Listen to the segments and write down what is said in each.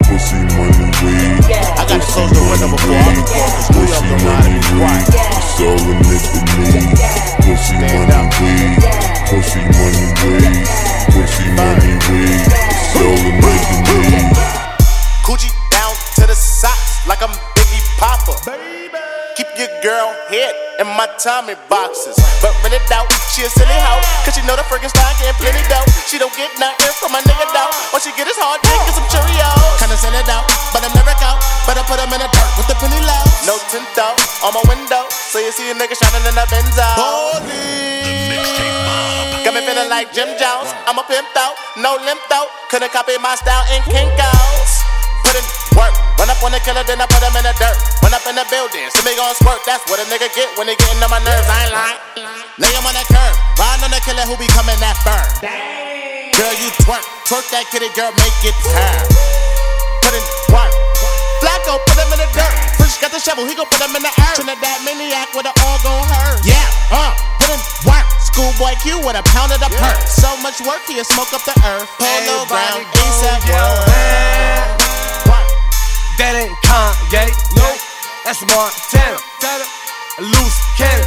pussy, money, weed. I got to close the window before I'm in Pussy, money, weed. It's all a nigga need. Pussy, money, weed. Pussy, money, weed. Pussy, money, weed. It's all a nigga need. Coochie down to the socks like I'm Biggie Popper. Keep your girl head in my Tommy boxes. But rent it out, she a silly hoe, cause she know the friggin' style getting plenty dough. She don't get nothing from my nigga though. All she get is hard dick and some Cheerios. Kinda send it out, but I'm never out. But I put them in the dirt with the penny low. No tint though, on my window, so you see a nigga shining in the Benzo. Holy, got me feeling like Jim Jones. I'm a pimp though, no limp though. Couldn't copy my style in Kinko's. Put in work, run up on the killer, then I put him in the dirt. Run up in the building, so me gon' squirt. That's what a nigga get when he getting on my nerves. I ain't lying. Lay him on the curb, riding on the killer who be coming that firm. Girl, you twerk, twerk that kitty, girl, make it turn. Put in work, Flacco, put him in the dirt. Fresh got the shovel, he gon' put him in the earth. Trinidad maniac with an all gon' hurt. Yeah, put in work. Schoolboy Q with a pound of the perk. So much work, he'll smoke up the earth. Polo ground, ASAP world. That ain't Kanye, no, that's Montana. A loose cannon.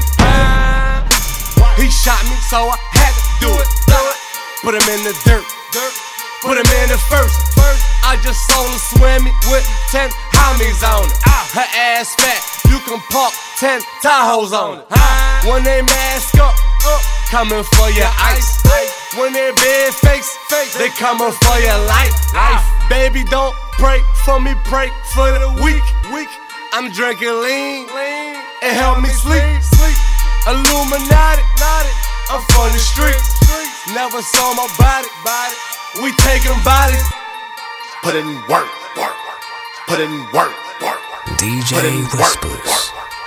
He shot me, so I had to do it. Put him in the dirt, put him in the first. I just saw her swimming with 10 homies on it. Her ass fat, you can park 10 Tahoes on it. When they mask up, coming for your ice. When they big face, they coming for your life. Baby, don't pray for me, pray for the weak. I'm drinking lean, it help me sleep. Illuminati, I'm from the streets. Never saw my body, we taking bodies. Put in work, put in work. DJ Whispers.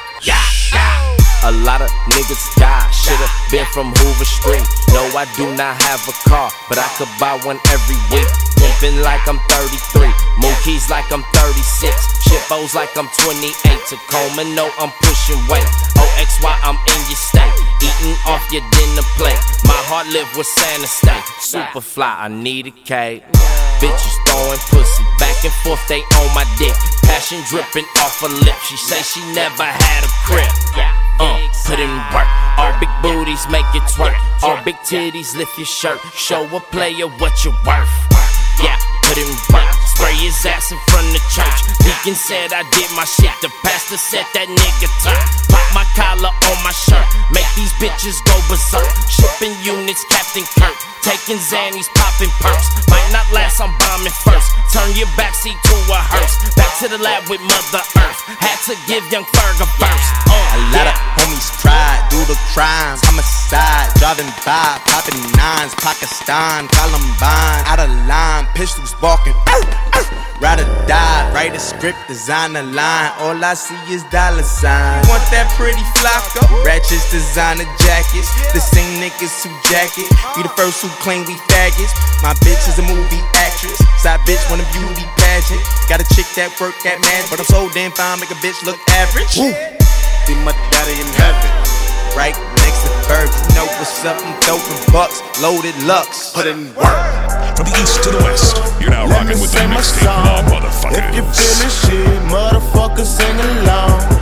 A lot of niggas die, should've been from Hoover Street. No, I do not have a car, but I could buy one every week. Pimpin' like I'm 33, Mookie's like I'm 36, Shippo's like I'm 28, Tacoma, no, I'm pushing weight. OXY, I'm in your state, eating off your dinner plate. My heart live with Santa State, super fly, I need a cake. Bitches throwing pussy, back and forth, they on my dick. Passion dripping off her lip, she say she never had a crib. Put in work, all big booties make it twerk. All big titties lift your shirt, show a player what you're worth. Yeah, put in work, spray his ass in front of church. Deacon said I did my shit, the pastor said that nigga turn. Pop my collar on my shirt, make these bitches go berserk. Shipping units, Captain Kirk, taking Xannies, popping perks. Might not last, I'm bombing first. Turn your backseat to a hearse. Back to the lab with Mother Earth. Had to give young Ferg a burst. A lot of homies tried, do the crimes, homicide, driving by, popping nines, Pakistan, Columbine, out of line, pistols barking, ride or die, write a script, design a line, all I see is dollar signs. Want that pretty Flocko? Ratchets, designer jackets, the same niggas who jacket, we the first who claim we faggots. My bitch is a movie actress, side bitch want a beauty pageant, got a chick that work at Magic, but I'm so damn fine, make a bitch look average. Be my daddy in heaven. Right next to Ferg, you know what's up, I'm throwing bucks, loaded Lux. Put in work. From the east to the west, you're now rocking with the mixtape mob, motherfuckers. If you feelin' shit, motherfuckers sing along.